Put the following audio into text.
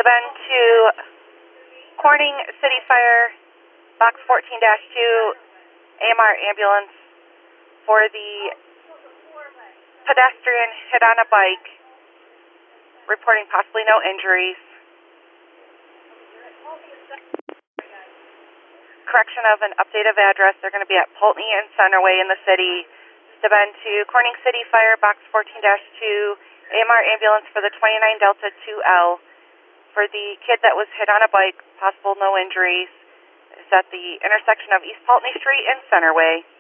Bend to Corning City Fire, Box 14-2, AMR ambulance for the pedestrian hit on a bike, reporting possibly no injuries. Correction of an update of address. They're going to be at Pulteney and Centerway in the city. Bend to Corning City Fire, Box 14-2, AMR ambulance for the 29 Delta 2L. For the kid that was hit on a bike, possible no injuries. Is at the intersection of East Pulteney Street and Centerway.